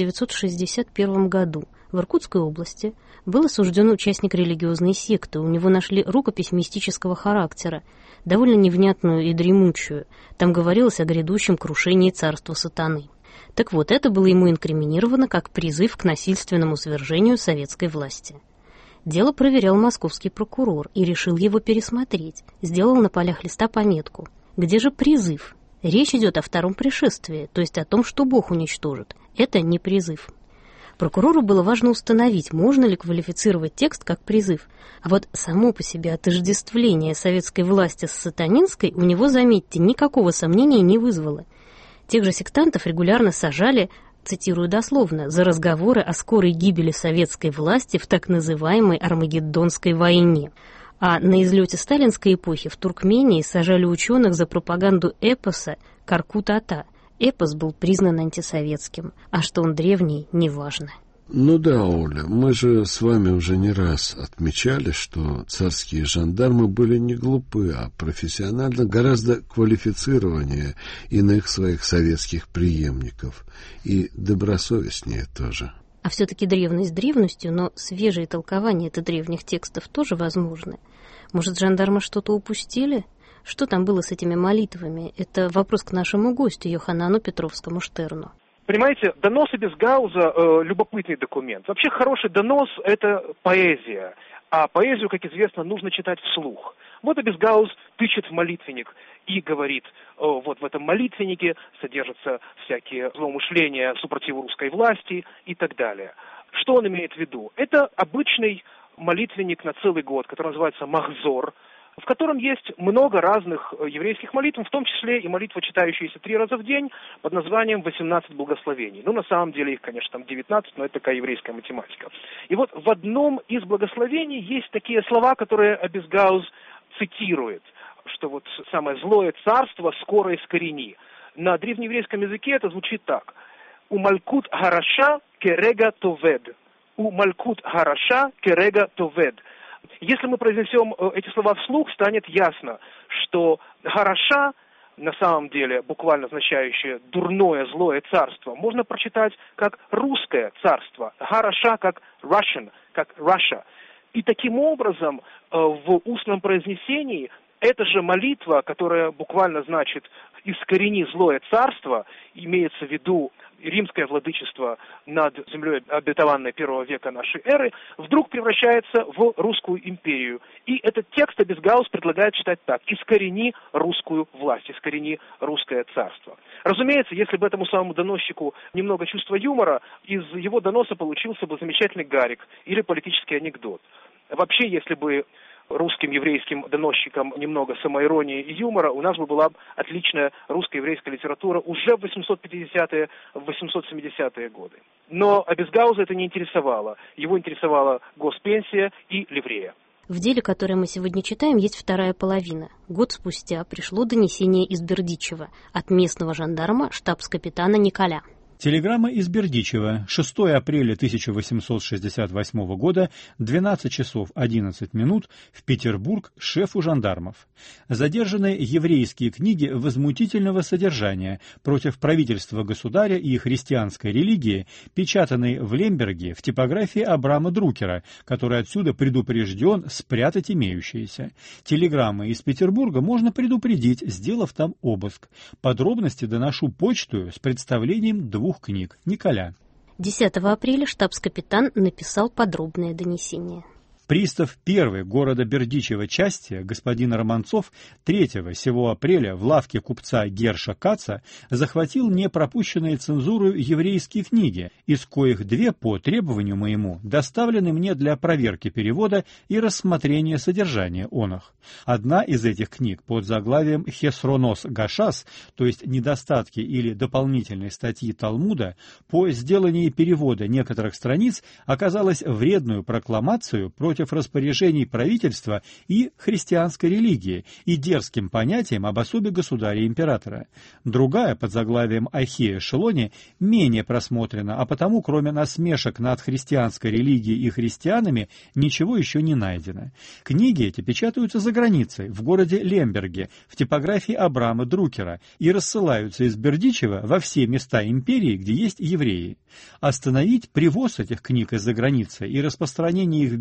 1961 году в Иркутской области был осужден участник религиозной секты. У него нашли рукопись мистического характера, довольно невнятную и дремучую. Там говорилось о грядущем крушении царства сатаны. Так вот, это было ему инкриминировано как призыв к насильственному свержению советской власти. Дело проверял московский прокурор и решил его пересмотреть. Сделал на полях листа пометку. Где же призыв? Речь идет о втором пришествии, то есть о том, что Бог уничтожит. Это не призыв. Прокурору было важно установить, можно ли квалифицировать текст как призыв. А вот само по себе отождествление советской власти с сатанинской у него, заметьте, никакого сомнения не вызвало. Тех же сектантов регулярно сажали, цитирую дословно, за разговоры о скорой гибели советской власти в так называемой Армагеддонской войне. А на излете сталинской эпохи в Туркмении сажали ученых за пропаганду эпоса «Каркут-ата». Эпос был признан антисоветским, а что он древний, неважно. Ну да, Оля, мы же с вами уже не раз отмечали, что царские жандармы были не глупы, а профессионально гораздо квалифицированнее иных своих советских преемников. И добросовестнее тоже. А все-таки древность древностью, но свежие толкования древних текстов тоже возможны. Может, жандармы что-то упустили? Что там было с этими молитвами? Это вопрос к нашему гостю, Йоханану Петровскому Штерну. Понимаете, донос Эбисгауза любопытный документ. Вообще хороший донос – это поэзия. А поэзию, как известно, нужно читать вслух. Вот Эбисгауз тычет в молитвенник и говорит, вот в этом молитвеннике содержатся всякие злоумышления супротив русской власти и так далее. Что он имеет в виду? Это обычный молитвенник на целый год, который называется «Махзор», в котором есть много разных еврейских молитв, в том числе и молитва, читающаяся 3 раза в день, под названием 18 благословений. Ну, на самом деле их, конечно, там 19, но это такая еврейская математика. И вот в одном из благословений есть такие слова, которые Эбисгауз цитирует, что вот самое злое царство скоро искорени. На древнееврейском языке это звучит так. «У малькут хараша керега товед». «У малькут хараша керега товед». Если мы произнесем эти слова вслух, станет ясно, что «хараша», на самом деле буквально означающее «дурное, злое царство», можно прочитать как «русское царство», «хараша» как «Russian», как «Russia». И таким образом в устном произнесении эта же молитва, которая буквально значит «искорени злое царство», имеется в виду римское владычество над землей обетованной 1 века нашей эры, вдруг превращается в русскую империю. И этот текст Эбисгауз предлагает читать так: «Искорени русскую власть, искорени русское царство». Разумеется, если бы этому самому доносчику немного чувства юмора, из его доноса получился бы замечательный гарик или политический анекдот. Вообще, если бы русским еврейским доносчикам немного самоиронии и юмора, у нас бы была отличная русско-еврейская литература уже в 850-е, в 870-е годы. Но Эбисгауза это не интересовало. Его интересовала госпенсия и ливрея. В деле, которое мы сегодня читаем, есть вторая половина. Год спустя пришло донесение из Бердичева от местного жандарма штабс-капитана Николя. Телеграмма из Бердичева. 6 апреля 1868 года, 12 часов 11 минут, в Петербург, шефу жандармов. Задержаны еврейские книги возмутительного содержания против правительства государя и христианской религии, печатанные в Лемберге в типографии Абрама Друкера, который отсюда предупрежден спрятать имеющиеся. Телеграммы из Петербурга можно предупредить, сделав там обыск. Подробности доношу почтою с представлением 2 книг. Николя. 10 апреля штабс-капитан написал подробное донесение. Пристав 1 города Бердичева части, господин Романцов, 3 сего апреля в лавке купца Герша Каца захватил непропущенные цензурой еврейские книги, из коих 2 по требованию моему доставлены мне для проверки перевода и рассмотрения содержания оных. Одна из этих книг под заглавием «Хесронос Гашас», то есть недостатки или дополнительные статьи Талмуда, по сделании перевода некоторых страниц оказалась вредную прокламацию против распоряжений правительства и христианской религии и дерзким понятием об особе государя-императора. Другая, под заглавием «Ахея Шелони», менее просмотрена, а потому, кроме насмешек над христианской религией и христианами, ничего еще не найдено. Книги эти печатаются за границей, в городе Лемберге, в типографии Абрама Друкера, и рассылаются из Бердичева во все места империи, где есть евреи. Остановить привоз этих книг из-за границы и распространение их в Бердичеве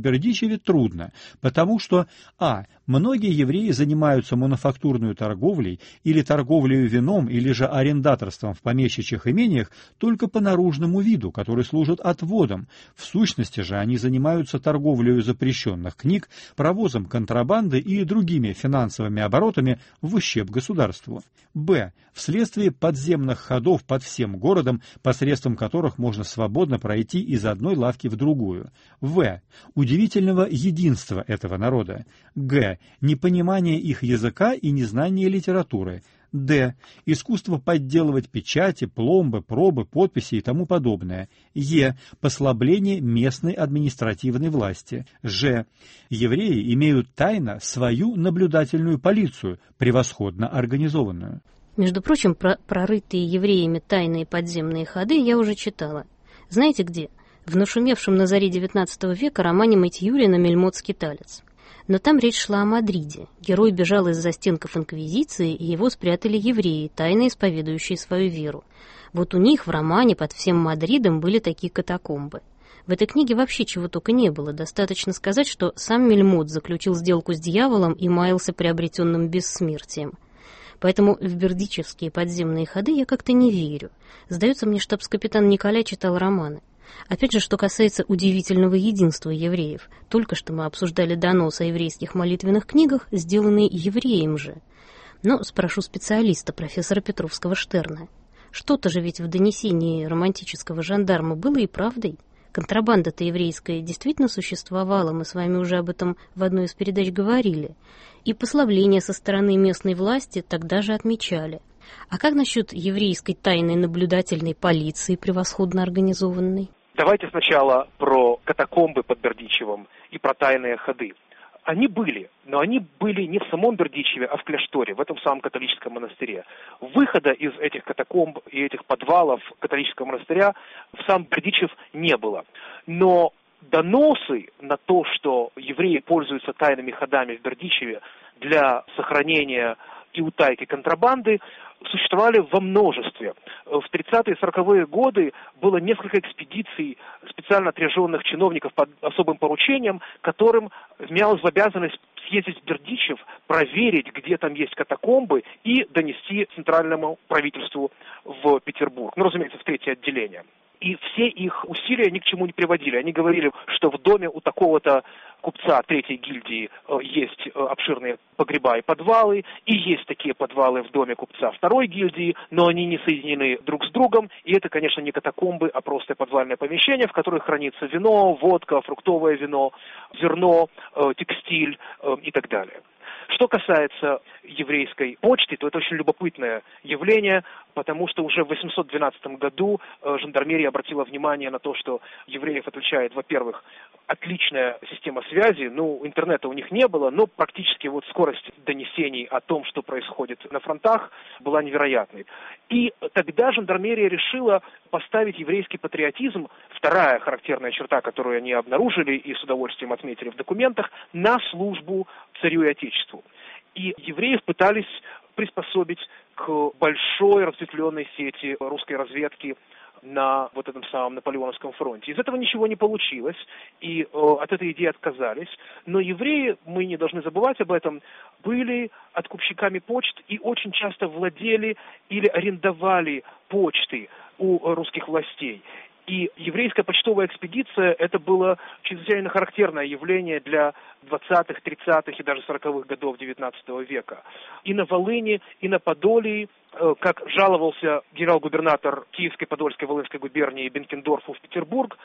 очередь трудно, потому что многие евреи занимаются мануфактурной торговлей или торговлей вином, или же арендаторством в помещичьих имениях только по наружному виду, который служит отводом. В сущности же они занимаются торговлей запрещенных книг, провозом контрабанды и другими финансовыми оборотами в ущерб государству. Б. Вследствие подземных ходов под всем городом, посредством которых можно свободно пройти из одной лавки в другую. В. Удивительного единства этого народа. Г. Непонимание их языка и незнание литературы. Д. Искусство подделывать печати, пломбы, пробы, подписи и тому подобное. Е. Послабление местной административной власти. Ж. Евреи имеют тайно свою наблюдательную полицию, превосходно организованную. Между прочим, про прорытые евреями тайные подземные ходы я уже читала. Знаете где? В нашумевшем на заре XIX века романе Матьюлина «Мельмот скиталец». Но там речь шла о Мадриде. Герой бежал из застенков инквизиции, и его спрятали евреи, тайно исповедующие свою веру. Вот у них в романе под всем Мадридом были такие катакомбы. В этой книге вообще чего только не было. Достаточно сказать, что сам Мельмот заключил сделку с дьяволом и маялся приобретенным бессмертием. Поэтому в бердичевские подземные ходы я как-то не верю. Сдается мне, штабс-капитан Николя читал романы. Опять же, что касается удивительного единства евреев. Только что мы обсуждали донос о еврейских молитвенных книгах, сделанные евреем же. Но спрошу специалиста, профессора Петровского Штерна. Что-то же ведь в донесении романтического жандарма было и правдой. Контрабанда-то еврейская действительно существовала, мы с вами уже об этом в одной из передач говорили. И послабления со стороны местной власти тогда же отмечали. А как насчет еврейской тайной наблюдательной полиции, превосходно организованной? Давайте сначала про катакомбы под Бердичевом и про тайные ходы. Они были, но они были не в самом Бердичеве, а в кляшторе, в этом самом католическом монастыре. Выхода из этих катакомб и этих подвалов католического монастыря в сам Бердичев не было. Но доносы на то, что евреи пользуются тайными ходами в Бердичеве для сохранения и утайки контрабанды, существовали во множестве. В 30-е и 40-е годы было несколько экспедиций специально отряженных чиновников под особым поручением, которым вменялось в обязанность съездить в Бердичев, проверить, где там есть катакомбы, и донести центральному правительству в Петербург. Ну, разумеется, в третье отделение. И все их усилия ни к чему не приводили. Они говорили, что в доме у такого-то купца третьей гильдии есть обширные погреба и подвалы, и есть такие подвалы в доме купца второй гильдии, но они не соединены друг с другом, и это, конечно, не катакомбы, а просто подвальное помещение, в котором хранится вино, водка, фруктовое вино, зерно, текстиль и так далее. Что касается еврейской почты, то это очень любопытное явление, потому что уже в 812 году жандармерия обратила внимание на то, что евреев отличает, во-первых, отличная система связи, интернета у них не было, но практически скорость донесений о том, что происходит на фронтах, была невероятной. И тогда жандармерия решила поставить еврейский патриотизм, вторая характерная черта, которую они обнаружили и с удовольствием отметили в документах, на службу царю и отечеству. И евреев пытались приспособить к большой разветвленной сети русской разведки на этом самом Наполеоновском фронте. Из этого ничего не получилось, и от этой идеи отказались. Но евреи, мы не должны забывать об этом, были откупщиками почт и очень часто владели или арендовали почты у русских властей. И еврейская почтовая экспедиция – это было чрезвычайно характерное явление для 20-х, 30-х и даже 40-х годов XIX века. И на Волыни, и на Подолии, как жаловался генерал-губернатор Киевской, Подольской, Волынской губернии Бенкендорфу в Петербург,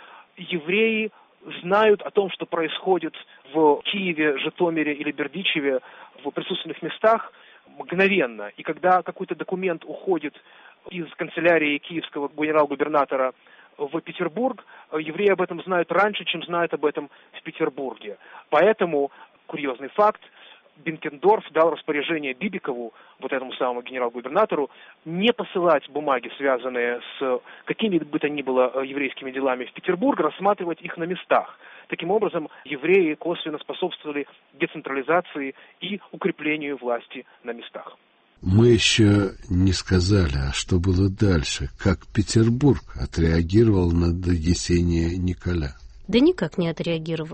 евреи знают о том, что происходит в Киеве, Житомире или Бердичеве в присутственных местах мгновенно. И когда какой-то документ уходит из канцелярии киевского генерал-губернатора в Петербург, евреи об этом знают раньше, чем знают об этом в Петербурге. Поэтому, курьезный факт, Бенкендорф дал распоряжение Бибикову, этому самому генерал-губернатору, не посылать бумаги, связанные с какими бы то ни было еврейскими делами в Петербург, рассматривать их на местах. Таким образом, евреи косвенно способствовали децентрализации и укреплению власти на местах. Мы еще не сказали, а что было дальше, как Петербург отреагировал на донесение Николя. Да никак не отреагировал.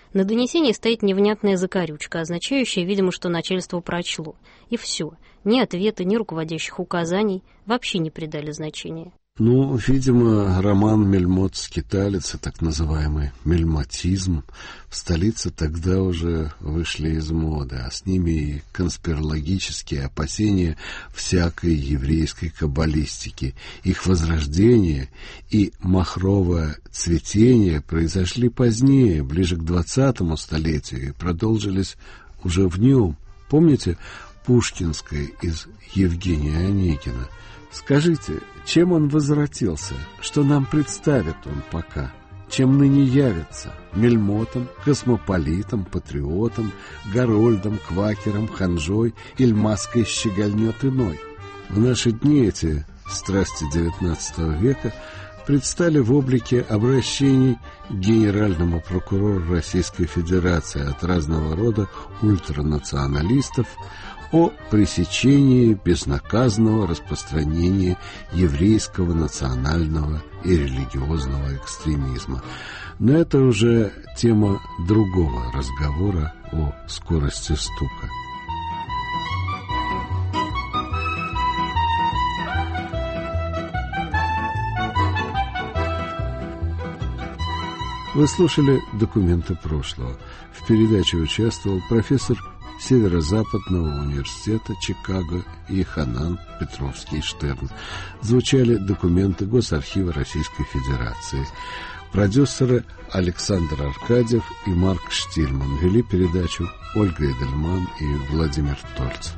На донесении стоит невнятная закорючка, означающая, видимо, что начальство прочло. И все. Ни ответа, ни руководящих указаний вообще не придали значения. Ну, видимо, роман «Мельмот-скиталец» и так называемый мельмотизм в столице тогда уже вышли из моды, а с ними и конспирологические опасения всякой еврейской каббалистики. Их возрождение и махровое цветение произошли позднее, ближе к 20-му столетию, и продолжились уже в нем. Помните Пушкинское из Евгения Онегина? Скажите, чем он возвратился? Что нам представит он пока? Чем ныне явится? Мельмотом, космополитом, патриотом, Гарольдом, квакером, ханжой или маской щегольнет иной? В наши дни эти страсти XIX века предстали в облике обращений к генеральному прокурору Российской Федерации от разного рода ультранационалистов о пресечении безнаказанного распространения еврейского национального и религиозного экстремизма. Но это уже тема другого разговора о скорости стука. Вы слушали «Документы прошлого». В передаче участвовал профессор Северо-Западного университета Чикаго Йоханан Петровский-Штерн. Звучали документы Госархива Российской Федерации. Продюсеры Александр Аркадьев и Марк Штильман. Вели передачу Ольга Эдельман и Владимир Тольц.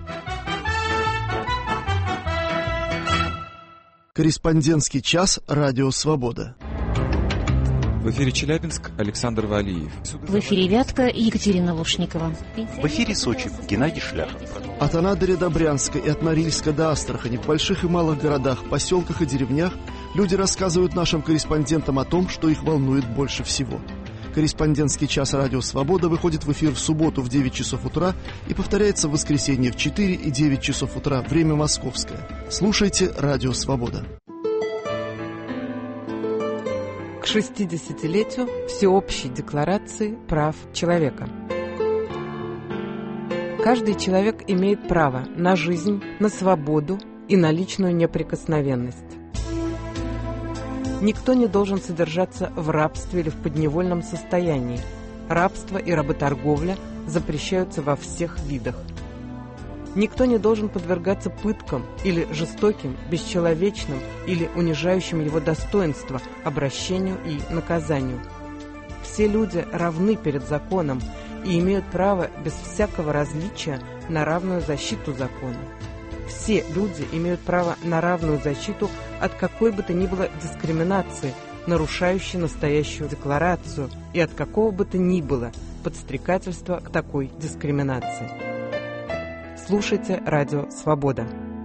Корреспондентский час «Радио Свобода». В эфире Челябинск, Александр Валиев. В эфире Вятка, Екатерина Лушникова. В эфире Сочи, Геннадий Шляхов. От Анадыря до Брянска и от Норильска до Астрахани, в больших и малых городах, поселках и деревнях люди рассказывают нашим корреспондентам о том, что их волнует больше всего. Корреспондентский час «Радио Свобода» выходит в эфир в субботу в 9 часов утра и повторяется в воскресенье в 4 и 9 часов утра, время московское. Слушайте «Радио Свобода». К 60-летию Всеобщей декларации прав человека. Каждый человек имеет право на жизнь, на свободу и на личную неприкосновенность. Никто не должен содержаться в рабстве или в подневольном состоянии. Рабство и работорговля запрещаются во всех видах. Никто не должен подвергаться пыткам или жестоким, бесчеловечным или унижающим его достоинство обращению и наказанию. Все люди равны перед законом и имеют право без всякого различия на равную защиту закона. Все люди имеют право на равную защиту от какой бы то ни было дискриминации, нарушающей настоящую декларацию, и от какого бы то ни было подстрекательства к такой дискриминации. Слушайте «Радио Свобода».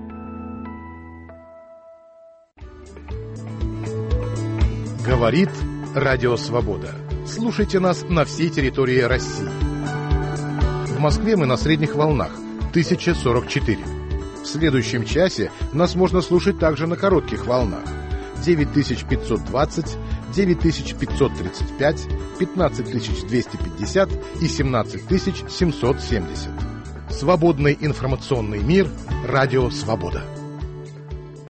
Говорит «Радио Свобода». Слушайте нас на всей территории России. В Москве мы на средних волнах 1044. В следующем часе нас можно слушать также на коротких волнах 9520, 9535, 15250 и 17770. Свободный информационный мир. Радио Свобода.